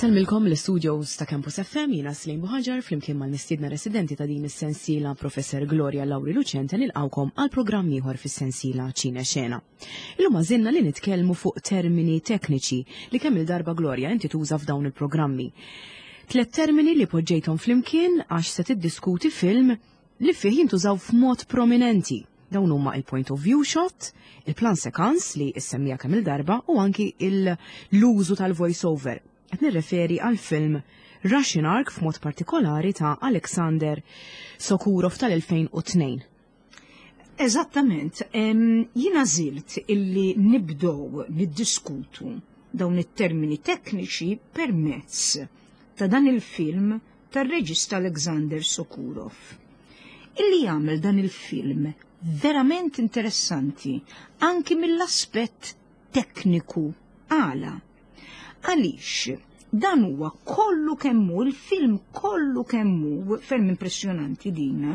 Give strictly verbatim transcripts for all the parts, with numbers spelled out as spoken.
Inselmilkom l-studios ta' Campus F M, jina Slim Buħaġar, flimkien mal-mistiedna residenti ta' din is-sensiela Professor Gloria Lawri Lucente nilqawkom għal programm ieħor fis-sensiela Ċina Xena. Illum għażilna li nitkellmu fuq termini tekniċi li kemm il-darba Gloria inti tuża f'dawn il-programmi. Tlet termini li poġġejthom flimkien għax se tiddiskuti film li fih jintużaw f'mod prominenti. Dawn huma il-point of view shot, il-plan sequence li issemmija kemm il-darba u anki l-użu tal-voice over. Qed nirreferi għal film Russian Ark f'mod partikolari ta' Alexander Sokurov tal-elfejn u tnejn. Eżattament, jiena żilt illi nibdew niddiskutu dawn it-termini tekniċi permezz ta' dan il-film tar-reġista Alexander Sokurov. Illi jagħmel dan il-film verament interessanti anki mill-aspett tekniku għala. Għaliex dan huwa kollu kemmu, il-film kollu kemmu, ferm impressjonanti dina,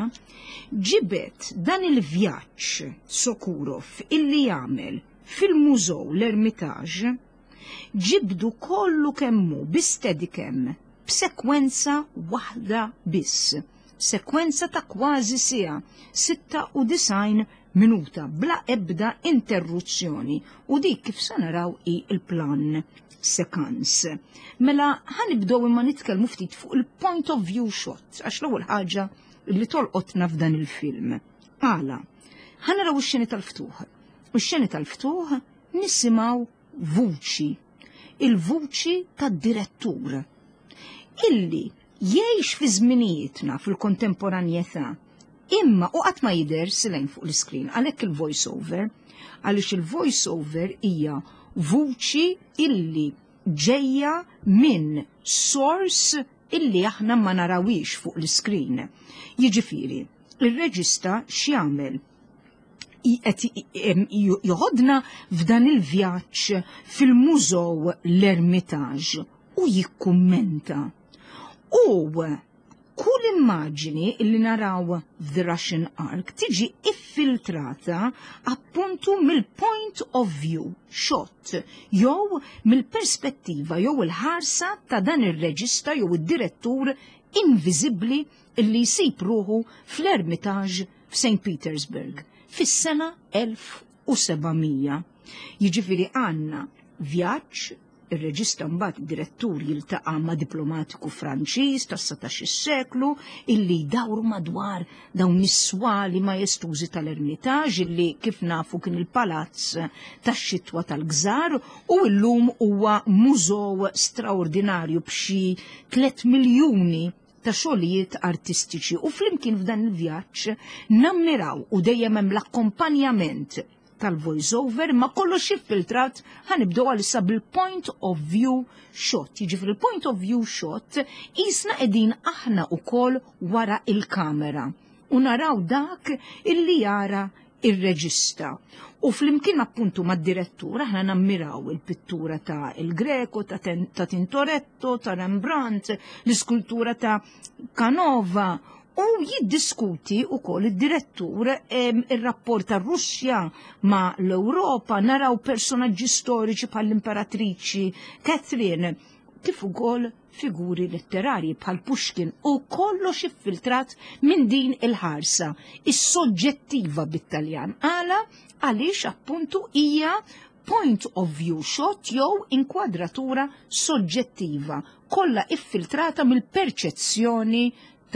ġibet dan il-vjaġġ Sokurov illi jagħmel fil-mużew l-Ermitage, ġibdu kollu kemmu bistedikem b'sekwenza waħda biss. Sekwenza ta' kważi sija, sitta u disajn minuta, bla ebda interruzzjoni, u dik kif se naraw i il-plan sequence. Mela ħanibdew imma nitkellmu ftit fuq il-point of view shot, għax l-ewwel ħaġa li tolqotna f'dan il-film. Għala, ħanaraw ix-xeni tal-ftuħ. U x-xeni tal-ftuħ nisimgħu vuċi, il-vuċi tad-direttur, illi jgħix fi żminijietna fil-kontemporanjetà, imma u qatt ma jidher silejn fuq l-iskrin, għalhekk il-voice over, għaliex il-voice over hija vuċi illi ġejja minn source illi aħna ma narawix fuq l-iskrin. Jiġifieri, ir-reġista x'jagħmel? Joħodna f'dan il-vjaġġ fil-mużew l-Ermitage u jikkummenta. U kull immaġini illi naraw f'The Russian Ark tiġi iffiltrata appuntu mill-point of view shot, jew mill-perspettiva jew il-ħarsa ta' dan ir-reġista jew id-direttur inviżibbli illi jsib ruħu fl-Ermitage f'Saint Petersburg fis-sena elf u sebgħmija. Jiġifieri għandna vjaġġ, ir-reġista mbagħad direttur jiltaqa' ma' diplomatiku Franċiż tas-satax seklu illi jdawru madwar dawn is-swali majestużi tal-Ermitage illi kif nafu kien il-palazz tax-xitwa tal-Gżar u llum huwa mużew straordinarju b'xi tliet miljuni ta' xogħlijiet artistiċi u flimkien f'dan il-vjaġġ nammiraw u dejjem hemm l-akkompanjament tal-voice over, ma kollox iffiltrat ħanibdew għalissa bil-point of view shot. Jiġifieri il-point of view shot isna qegħdin aħna wkoll wara il-kamera u naraw dak illi jara ir-reġista. U flimkien appuntu mad-direttur aħna nammiraw il-pittura ta' il-Greco, ta' Tintoretto, ta' Rembrandt, l-iskultura ta' Canova, u jiddiskuti u koll id-direttur il-rapport ta' Russja ma' l-Europa, naraw personaġġi storiċi bħall-imperatriċi Catherine, kif ukoll figuri letterari bħal Pushkin u kollox iffiltrat minn din il-ħarsa, is-soġġettiva bit-Taljan. Għala għaliex appuntu hija point of view shot jew inkwadratura soġġettiva, kollha iffiltrata mill-perċezzjoni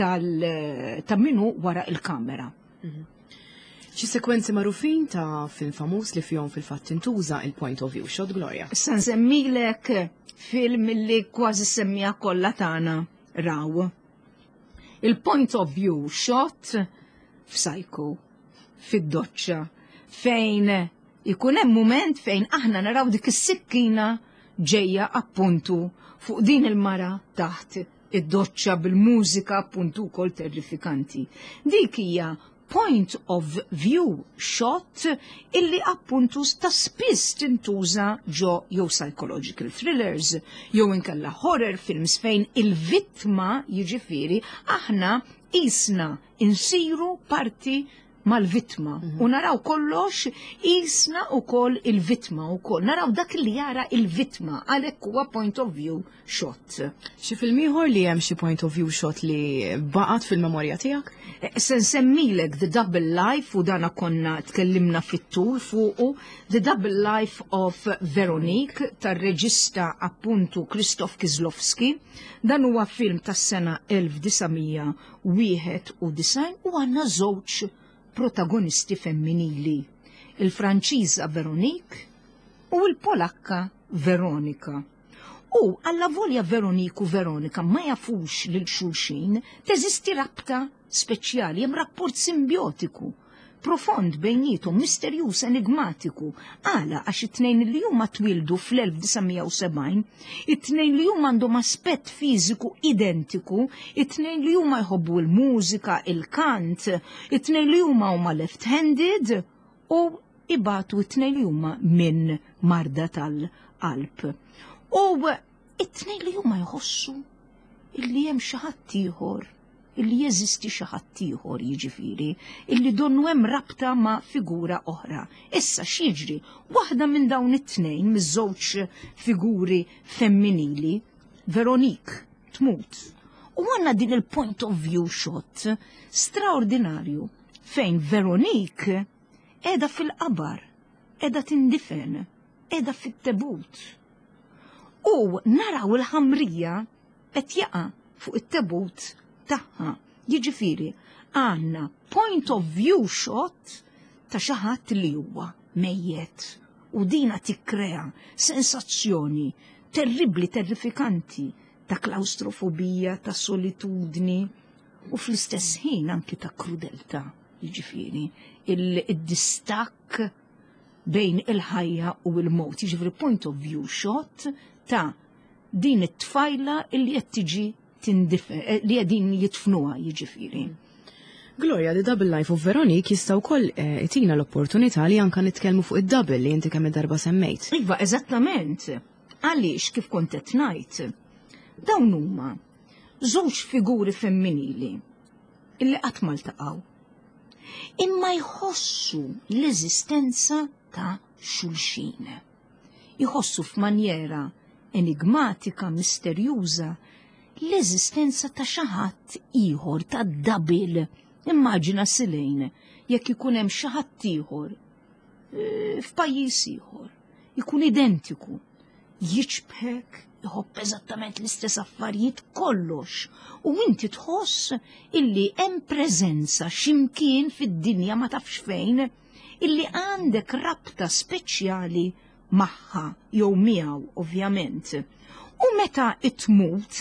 ta' minu wara il-kamera. Xi sekwenzi magħrufin ta' film famuż li fihom fil-fatt intuża il-point of view shot, Gloria? Issa nsemmilek film li kważi semmija kollha tagħna raw. Il-point of view shot f'Psycho, fid-doċċa, fejn ikun hemm mument fejn aħna naraw dik is-sikkina ġejja appuntu fuq din il-mara taħt id-doċċa bil-mużika appuntu wkoll terrifikanti. Dik hija point of view shot illi appuntu ta' spiss tintuża ġo jew psychological thrillers jew inkella horror films fejn il-vittma jiġifieri aħna isna insiru parti mal-vittma. U naraw kollox isna u koll il-vittma u koll. Naraw dak li jara il-vittma, għalek huwa point of view shot. Xi film-ieħor li hemm xi point of view shot li baqgħet fil-memorja tiegħek? Se nsemmilek The Double Life u dana konna tkellimna fit-tul fuqu The Double Life of Veronique tar-reġista appuntu Krzysztof Kieslowski. Dan huwa film tas-sena elf tisa' wieħed u design u għandna żewġ protagonisti femminili, il-Franċiża Veronique u l-Polakka Veronika. U alla volja Veronique u Veronika ma jafux lil xulxin, teżisti rabta speċjali, hemm rapport simbiotiku, profond bejnietom, misterjuż enigmatiku. Għala għax it-tnejn li huma twildu fl-elf tisa' u sebgħin, it-tnejn li huma għandhom aspett fiżiku identiku, it-tnejn li huma jħobbu l-mużika, il-kant, it-tnejn li huma huma left-handed u ibatu it-tnejn li huma minn marda tal-qalb. U it-tnejn li huma jħossu illi hemm xi ħadd ieħor, illi jeżisti xi ħadd ieħor jiġifieri, illi donnu hemm rabta ma' figura oħra. Issa x'jiġri, waħda minn dawn it-tnejn miż-żewġ figuri femminili, Veronique, tmut. U għandna din il-point of view shot straordinarju fejn Veronique qiegħda fil-qabar, qiegħda tindifen, qiegħda fit-tebut. U naraw il-ħamrija qed jaqa' fuq it-tebut tagħha. Jiġifieri għandna point of view shot ta' xi ħadd li huwa mejjed u dina tikkrea sensazzjoni terribli, terrifikanti ta' klaustrofobija, ta' solitudni u fl-istess ħin anki ta' krudeltà. Jiġifieri il-distakk bejn il-ħajja u il-mowt. Jiġifieri point of view shot ta' din it-tfajla li qed tiġi tindife, li għedin jitfnuha jiġifieri. Gloria, The Double Life of Veronique jista' wkoll itina l-opportunità li anke nitkellmu fuq id-double li inti kemm darba semmejt. Iva, eżattament. Għaliex kif kont qed ngħid, dawn huma żewġ figuri femminili illi qatt ma ltaqgħu. Imma jħossu l-eżistenza ta' xulxin. Jħossu f'manjera enigmatika, misterjuża, l-eżistenza ta' xi ħadd ieħor ta' double. Immaġina silejn jekk ikun hemm xi ħadd ieħor f'pajjiż ieħor, ikun identiku, jiġbħek, iħobb eżattament l-istess affarijiet kollox, u inti tħoss illi hemm preżenza x'imkien fid-dinja ma tafx fejn, illi għandek rabta speċjali magħha jew miegħu ovvjament. U meta it-tmut,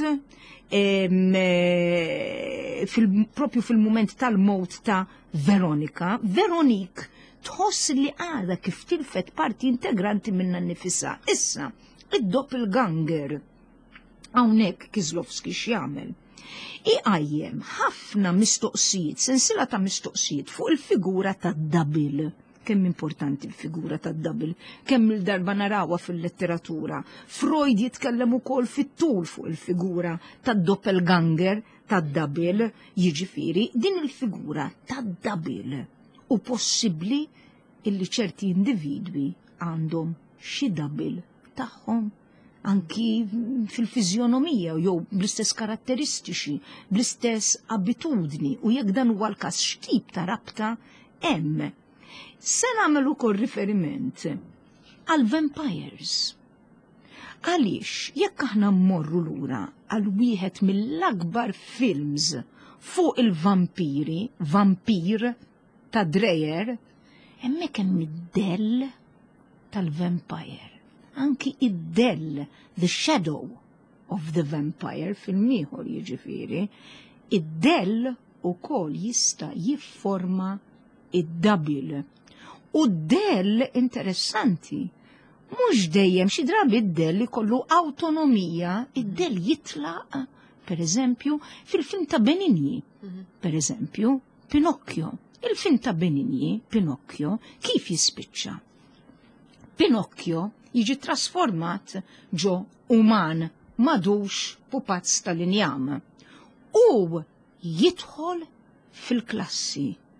propju fil-moment tal-mowt ta' Veronika, Veronique tħoss li għada kif tilfet parti integranti minna nifissa. Issa, id-doppelganger, hawnhekk Kieslowski x'jagħmel. Iqajjem ħafna mistoqsijiet, sensila ta' mistoqsijiet fuq il-figura ta' double. Kemm importanti l-figura ta' double, kemm il-darba narawha fil-letteratura. Freud jitkellem ukoll fit-tul fuq il-figura ta' doppelganger, ta' double, jiġifieri din il-figura ta' double. U possibbli illi ċerti individwi għandhom xi double tagħhom anki fil-fizjonomija jew bl-istess karatteristiċi, bl-istess abitudni, u jekk dan huwa l-każ x'tip ta' rabta hemm. Se nagħmel ukoll riferiment għal vampires. Għaliex jekk aħna mmorru lura għal wieħed mill-akbar films fuq il-vampiri, vampir ta' Dreyer, hemmhekk hemm id-dell tal-vampire. Anki id-dell, the shadow of the vampire, fil-mieħor jiġifieri, id-dell ukoll jista' jifforma id-double. U d-dell interessanti, mhux dejjem xi drabi id-dell ikollu awtonomija, id-dell jitlaq, per eżempju, fil-film ta' Benigni, per eżempju, Pinocchio. Il-film ta' Benigni, Pinocchio, kif jispiċċa? Pinocchio jiġi trasformat ġo uman madux pupazz tal-injam u jidħol fil-klassi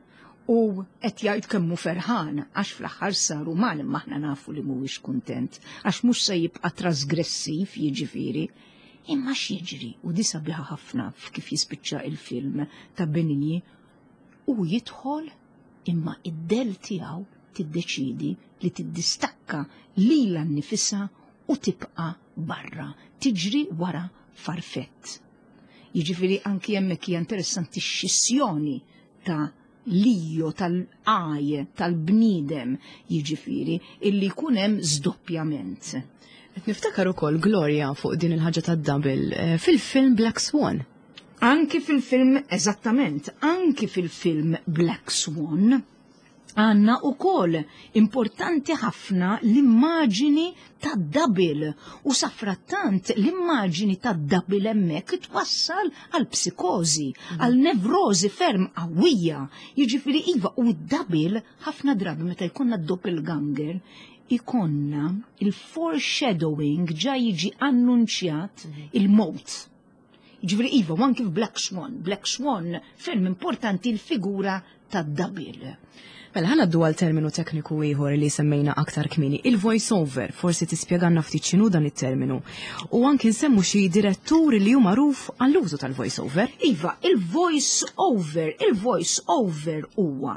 u qed jgħid kemmu ferħan għax fl-aħħar saru mal imma aħna nafu li mhuwiex kuntent għax mhux se jibqa' trasgressiv jiġifieri. Imma x'jiġri u di sabiħa ħafna f'kif jispiċċa il-film ta' Benigni u jidħol imma id-del tiegħu tiddeċidi li tiddistakka lilha nnifisha u tibqa' barra, tiġri wara farfett. Jiġifieri anki hemmhekk hija interessanti x-xissjoni ta' liju tal-qaj tal-bniedem jiġifieri illi jkun hemm żdoppjament. Qed niftakar ukoll Gloria fuq din il-ħaġa tad-double fil-film Black Swan. Anki fil-film, eżattament, anki fil-film Black Swan għanna ukoll importanti ħafna l-immaġini ta' double u safrattant l-immaġini ta' double hemmhekk twassal għal psikożi, għal nevrożi ferm qawwija. Jiġifieri iva u d-double ħafna drabi meta jkollna doppelganger ikonna il-foreshadowing ġa jiġi annunċjat il-mowt. Jiġifieri iva u anke f'Black Swan. Black Swan ferm importanti l-figura ta' double. Mela ħana ddu għal terminu tekniku ieħor li semmejna aktar kmini, il-voice over, forsi tispjeganna ftit x'inhu dan it-terminu. U anke nsemmu xi diretturi li huma magħruf għall-użu tal-voice over. Iva, il-voice over, il-voice over huwa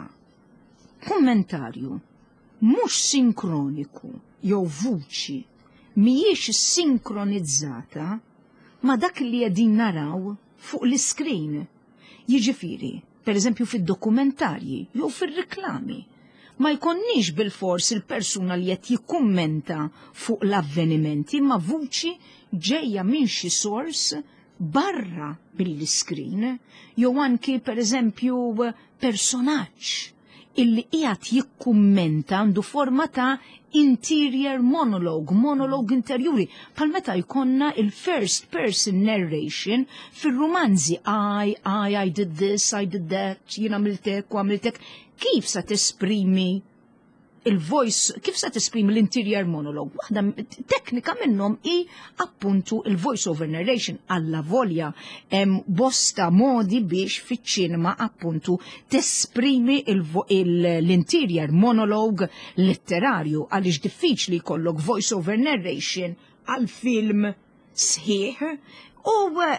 kommentarju mhux sinkroniku jew vuċi mhijiex sinkronizzata ma' dak li qegħdin naraw fuq l-iskrin. Jiġifieri, per eżempju fid-dokumentarji jew fir-riklami. Ma jkonniex bil-fors il-persuna li qed jikkummenta fuq l-avvenimenti ma' vuċi ġejja minn xi sors barra bil-iskrin jew anki per eżempju personaġġ illi qiegħed jikkummenta għandu forma ta' interior monologue, monologue interjuri, pal meta jkonna il-first person narration fil-romanzi I, I, I did this, I did that, jina għamiltek u għamiltek. Kif sa tesprimi il-voice, kif sa tesprimi l-interior monologue? Waħda teknika minnhom i appuntu il-voice over narration alla volja em bosta modi biex fiċ-ċinema appuntu tesprimi l-interior monologue letterarju għaliex diffiċli jkollok voice over narration għal film sħiħ u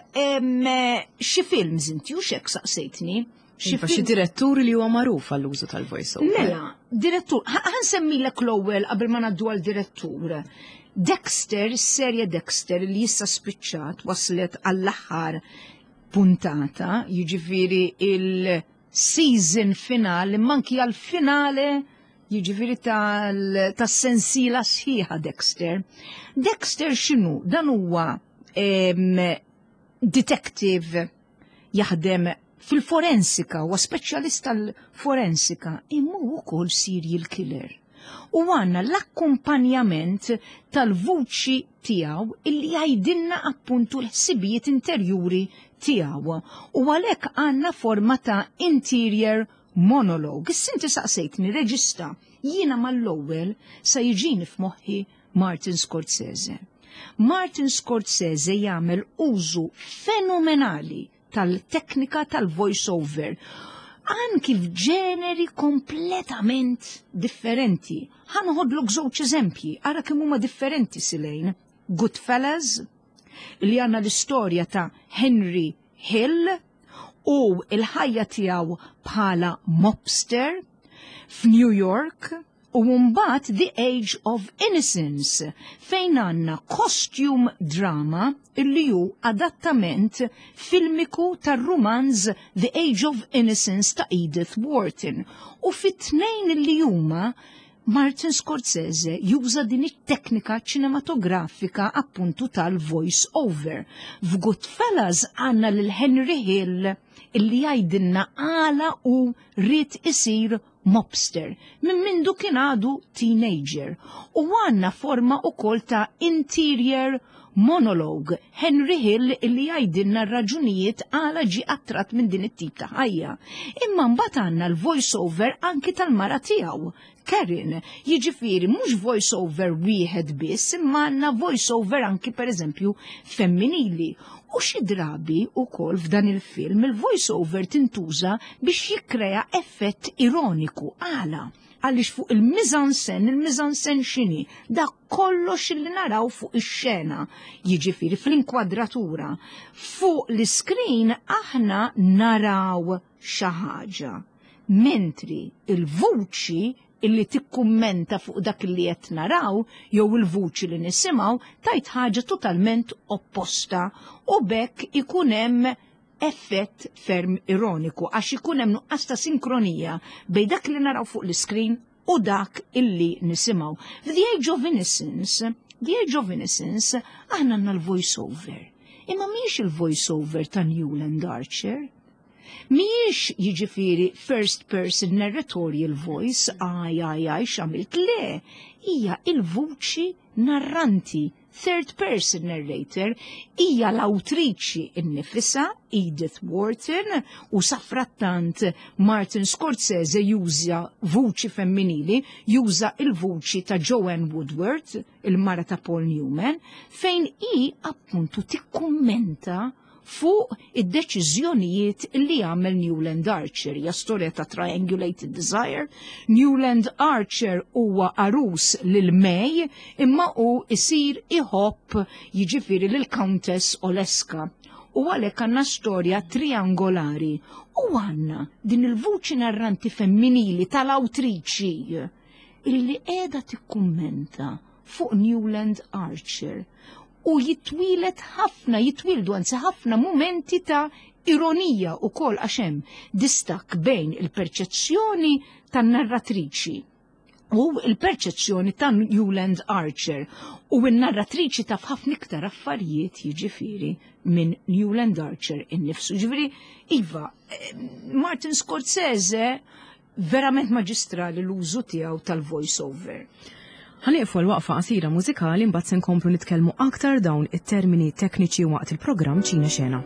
xi films inti u xek saqsejtni. Xi diretturi li huwa magħruf għall-użu tal-voice over. Mela, direttur, ħansemmilek l-ewwel qabel ma ngħaddu għall-direttur. Dexter, is-serja Dexter li issa spiċċat waslet għall-aħħar puntata, jiġifieri il-season finale, manki għall-finale jiġifieri tas-sensiela sħiħa Dexter. Dexter x'inhu? Dan huwa detective jaħdem fil-forensika, u speċjalista l-forensika, immu wkoll serial killer. U għanna l-akkumpanjament tal-vuċi tiegħu illi jgħidilna appuntu l-ħsibijiet interjuri tiegħu. U għalhekk għandna forma ta' interior monologue. Is-sinti saqsejtni reġista jiena mal-ewwel sa jiġini f'moħħi Martin Scorsese. Martin Scorsese jagħmel użu fenomenali tal-teknika tal-voice over, anki f'ġeneri kompletament differenti. Ħanħodlok żewġ eżempji, ara kemm huma differenti silejn. Goodfellas, li għandna l-istorja ta' Henry Hill u l-ħajja tiegħu bħala mobster f'New York, u mbagħad The Age of Innocence fejn għandna costume drama illi hu adattament filmiku tar-rumanz The Age of Innocence ta' Edith Wharton. U fit-tnejn illi huma Martin Scorsese juża din it-teknika ċinematografika appuntu tal-voice over. F'Goodfellas għandna lil Henry Hill illi jgħidilna għala u rrid isir mobster, minn mindu kien għadu teenager, u għanna forma u kol ta' interior monologue, Henry Hill illi jgħidilna raġunijiet għala ġi attrat minn din it-tip ta' ħajja. Imma mbagħad għandna l-voice over anki tal-mara tiegħu, Karen, jiġifieri mhux voice over wieħed biss, imma għandna voice over anki pereżempju femminili. U xi drabi wkoll f'dan il-film il-voice over tintuża biex jikkrea effett ironiku għala. Għaliex fuq il-mizansen, il-mizansen xini, da kollox li naraw fuq ix-xena, jiġifieri fl-inkwadratura. Fuq l-iskrin aħna naraw xi ħaġa, mentri il-vuċi illi tikkummenta fuq dak li qed naraw jew il-vuċi li nisimgħu tajt ħaġa totalment opposta u bekk ikun hemm effett ferm ironiku għax ikun hemm nuqqas ta' sinkronija bejn dak li naraw fuq l-iskrin u dak illi nisimgħu. The Age of Innocence, The Age of Innocence aħna għandna l-voice over. Imma mhijiex il-voice over ta' Newland Archer. Miex jiġifieri first person narratorial voice, aj, aj, aj, xamilt le, hija il-vuċi narranti, third person narrator, hija l-awtriċi innifisa, Edith Wharton, u safrattant Martin Scorsese juża vuċi femminili, juża il-vuċi ta' Joanne Woodward, il-mara ta' Paul Newman, fejn hi appuntu tikkummenta fuq id-deċiżjonijiet li għamel Newland Archer. Ja storja ta' Triangulated Desire. Newland Archer huwa arus lil May imma hu isir iħobb jiġifieri lil Countess Oleska. U għalhekk għandna storja triangolari. U għandna din il-vuċi narranti femminili tal-awtriċi illi qiegħda tikkummenta fuq Newland Archer. U jitwilet ħafna, jitwildu għanzi ħafna momenti ta' ironija u kol għaxem distak bejn il-perċezzjoni tan narratriċi u il-perċezzjoni ta' Newland Archer u il-narratriċi ta' ħafna iktar affarijiet jiġifieri minn Newland Archer innifsu. Ġifieri, Iva, Martin Scorsese verament maġistrali l-użu tiegħu tal-voice over. Ħaniqfu l-waqfa qasira mużikali mbagħad se nkomplu nitkellmu aktar dawn it-termini tekniċi waqt il-programm Ċina Xena.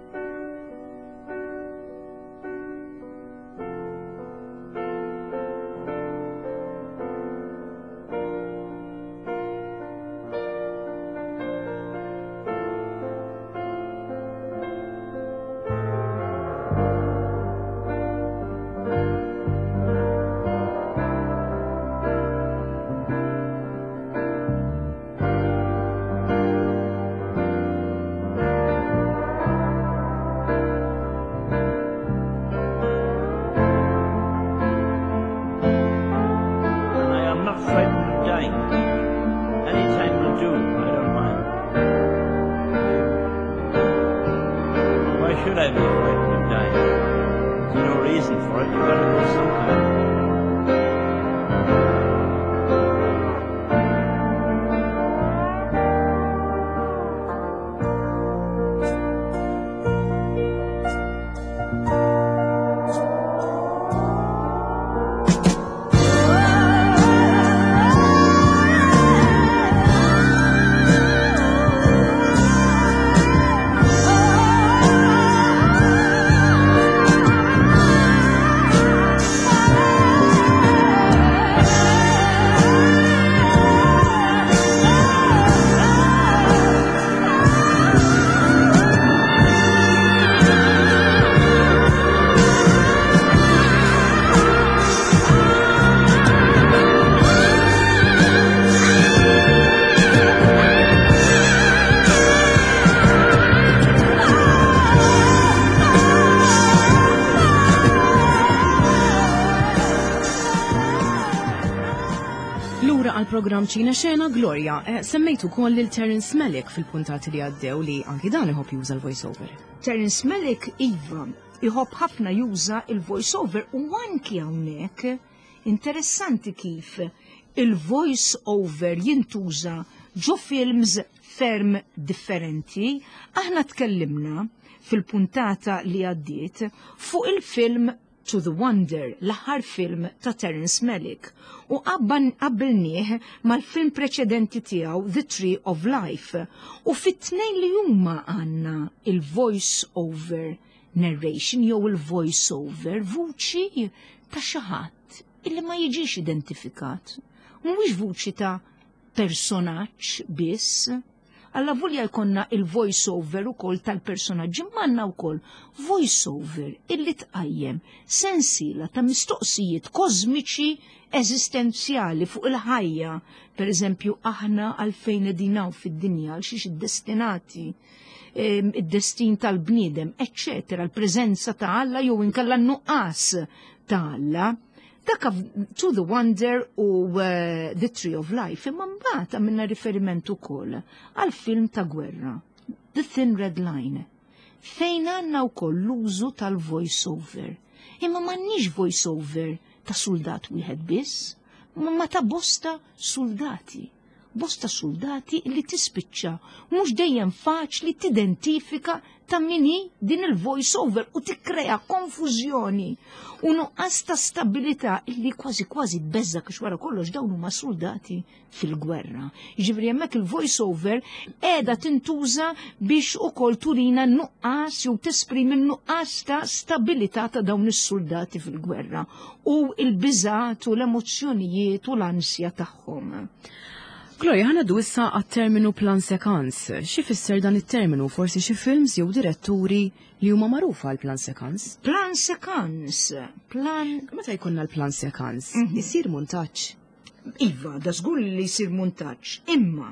Program Ċina Xena Gloria, semmejtu kol lil Terence Malick fil-puntati li għaddew li anki dan iħobb juża l-voiceover. Terence Malick iva iħobb ħafna juża il-voiceover u anki hawnhekk interessanti kif il-voiceover jintuża ġo films ferm differenti. Aħna tkellimna fil-puntata li għaddiet fuq il-film To the Wonder, l-aħħar film ta' Terence Malick, u qabbilnieh mal-film preċedenti tiegħu The Tree of Life, u fit-tnejn li huma għandna il-voice over narration jew il-voice over vuċi ta' xi ħadd illi ma jiġix identifikat. Mhuwiex vuċi ta' personaġġ biss, Alla volja jkonna il-voice over ukoll tal-personaġġi manna wkoll voice over illi tqajjem sensiela ta' mistoqsijiet kozmiċi eżistenzjali fuq il-ħajja. Per eżempju, aħna għalfejn edinaw fid-dinja għal xiex id-destinati, id-destin tal-bniedem, eccetera, l-preżenza ta' Alla jew inkella n-nuqqas ta' Alla. Dak To the Wonder u uh, The Tree of Life, imma mbagħad għamilna riferiment ukoll għal film ta' gwerra, The Thin Red Line, fejn għandna wkoll l-użu tal-voice over. Imma m'għandniex voice over ta' soldat wieħed biss, ma ta' bosta soldati. Bosta soldati li tispiċċa mhux dejjem faċli tidentifika ta' minni din il-voice over u tikkrea konfużjoni u nuqqas ta' stabilità illi kważi kważi tbeżza kiex wara kollox dawn huma soldati fil-gwerra. Jiġifieri hemmhekk il-voice over qiegħda tintuża biex ukoll turina nuqqas jew tesprimi nuqqas ta' stabilità ta' dawn is-soldati fil-gwerra u l-biżgħat u l-emozzjonijiet u l-ansja tagħhom. Gloria, ħana du issa għat-terminu plan sekans. Xi fisser dan it-terminu? Forsi xi films jew diretturi li huma magħrufa għal plan sekans? Plan sekans, plan... Meta jkollna l-plan sekans? Isir muntaġġ. Iva, da żgur li jsir muntaġġ. Imma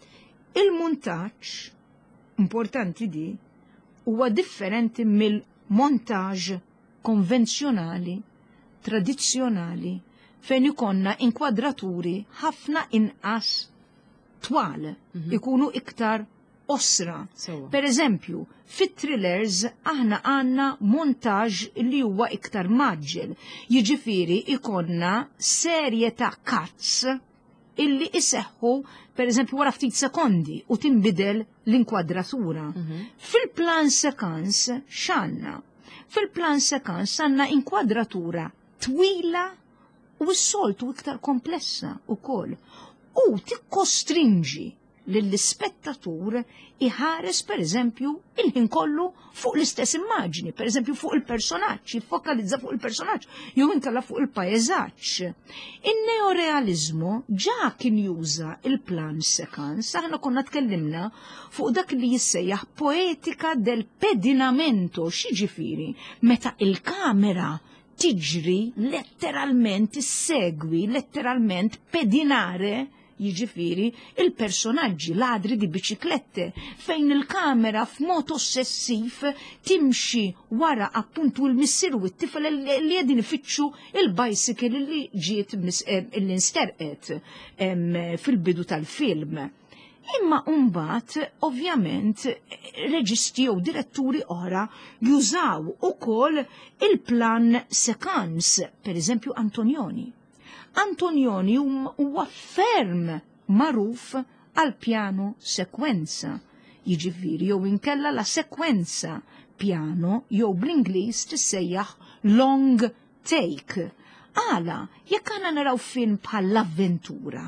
il-muntaġġ importanti di huwa differenti mill-montaġġ konvenzjonali, tradizzjonali, fejn ikonna inkwadraturi ħafna inqas twal, ikunu iktar osra. Per eżempju, fit-thrillers aħna għanna montaġġ li huwa iktar maġġel. Jiġifieri ikonna serje ta' cuts illi iseħħu per eżempju wara ftit sekondi u tinbidel l-inkwadratura. Fil-plan sekans x'għandna? Fil-plan sekans għandna inkwadratura twila u s-soltu iktar komplessa ukoll. U tikkostrinġi lill-ispettatur iħares per eżempju il-ħin kollu fuq l-istess immaġni, per eżempju fuq il-personaġġ, jiffokalizza fuq il-personaġġ, jew inkella fuq il-pajjeżaġġ. In-neorealizmu ġa kien juża il-plan sekans, aħna konna tkellimna fuq dak li jissejjaħ poetika del pedinamento, xiġifieri, meta il-kamera tiġri letteralment issegwi, letteralment pedinare, jiġifieri il-personaġġi ladri di biċiklette fejn il-kamera f'mod ossessiv timxi wara appuntu l-missier u t-tifel li qegħdin ifittxu il-bicycle li ġiet li nsterqet fil-bidu tal-film. Imma mbagħad ovvjament reġisti jew diretturi oħra jużaw ukoll il-plan sekans, per eżempju Antonioni. Antonioni huwa ferm magħruf għal pjano sekwenza, jiġifieri jew inkella la sekwenza pjano jew bl-Ingliż tissejjaħ long take. Għala, jekk aħna naraw film bħal l-avventura,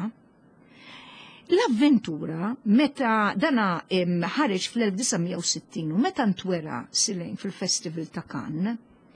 L-avventura, meta dana ħareġ fl-elf tisa' sittin u meta ntwera silejn fil-Festival ta' Cannes,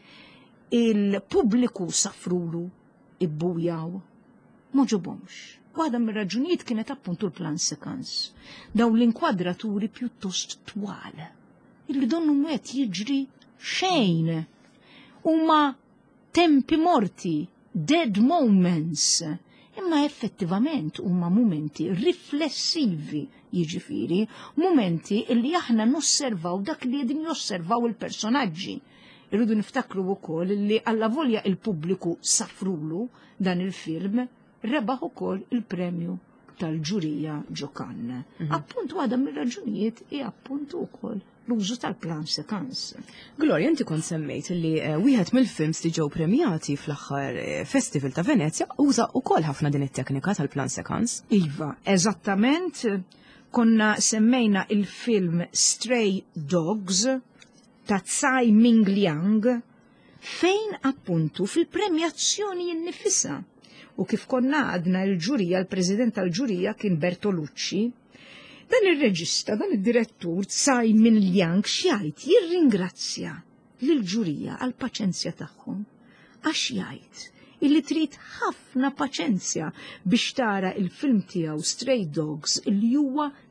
il-pubbliku safrulu, ibbujaw, ma ġobhomx. Waħda mir-raġunijiet kienet appuntu l-plan sekans. Dawn l-inkwadraturi pjuttost twal, illi donnu mwet jiġri xejn. Huma tempi morti, dead moments. Imma effettivament huma momenti riflessivi, jiġifieri, momenti illi aħna nosservaw dak li qegħdin josservaw il-personaġġi. Irridu niftakru wkoll li alla volja il-pubbliku safrulu dan il-film rebaħ ukoll il-premju tal-ġurija ġo Cannes. Appunt waħda mir-raġunijiet hija appuntu wkoll l-użu tal-plan sekans. Gloria, inti kont semmejt li wieħed mill-films li ġew premjati fl-aħħar Festival ta' Venezja uża wkoll ħafna din it-teknika tal-plan sekans. Iva, eżattament, konna semmejna il-film Stray Dogs ta' Tsai Ming-liang fejn appuntu fil-premjazzjoni jinnifisa. U kif konna għadna l-ġurija, l-president tal-ġurija kien Bertolucci, dan il-reġista, dan il-direttur Tsai Ming-liang xjajt jirringrazzja l-ġurija għal-paċenzja tagħhom. Għax jgħid illi trid ħafna paċenzja biex tara il-film tiegħu Stray Dogs illi huwa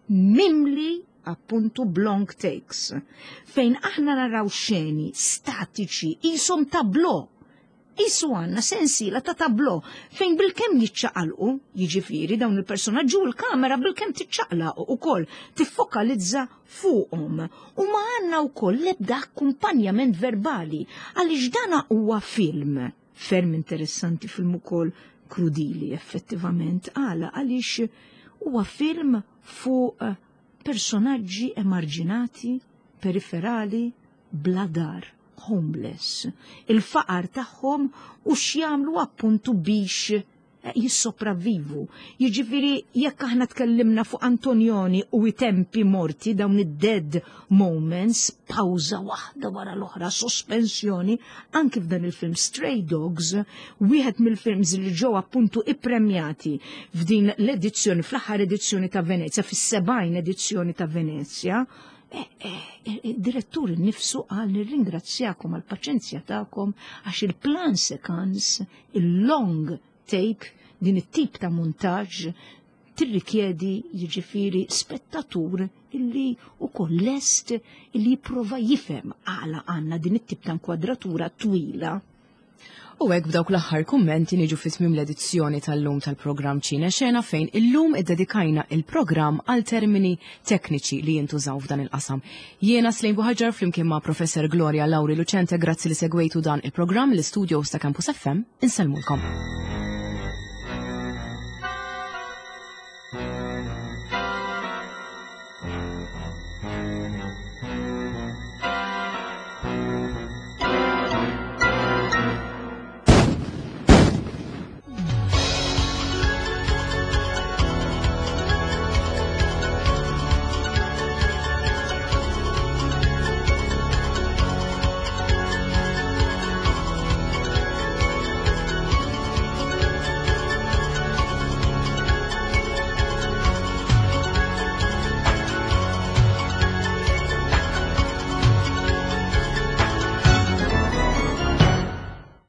mimli appuntu long takes, fejn aħna naraw xeni statiċi, jisom tablo, jisu għanna sensila ta' tablo, fejn bil-kem jitċaqalqu, jiġifieri dawn il-personaġġu l-kamera bil-kem titċaqlaqu u koll tiffokalizza fuqhom. U ma għanna u koll lebda akkumpanjament verbali, għaliex dana huwa film, ferm interessanti film ukoll krudili effettivament, għala għaliex huwa film fuq personaġġi emarġinati, periferali, bladar, homeless. Il-faqar tagħhom u x'jagħmlu appuntu biex jissopravvivu. Jiġifieri jekk aħna tkellimna fuq Antonioni u i-tempi morti, dawn id-dead moments, pawża waħda wara l-oħra, sospensjoni, anki f'dan il-film Stray Dogs, wieħed mill-films li ġew appuntu ippremjati f'din l-edizzjoni, fl-aħħar edizzjoni ta' Venezia, fis-sebgħin edizzjoni ta' Venezia, il-direttur nifsu għal nirringrazzjakom għal paċenzja tagħkom għax il-plan sequence, il-long take, din it-tip ta' montaġġ tirrikjedi jiġifieri spettatur illi ukoll lest illi jipprova jifhem għala għandna din it-tip ta' inkwadratura twila. U hekk b'dawk l-aħħar kummenti niġu fi tmiem l-edizzjoni tal-lum tal-programm Ċina Xena fejn illum iddedikajna il-programm għal termini tekniċi li jintużaw f'dan il-qasam. Jiena Slejn Buħaġar flimkien ma' Professor Gloria Lauri Lucente, grazzi li segwejtu dan il-programm l-istudios ta' Campus F M, inselmulkom.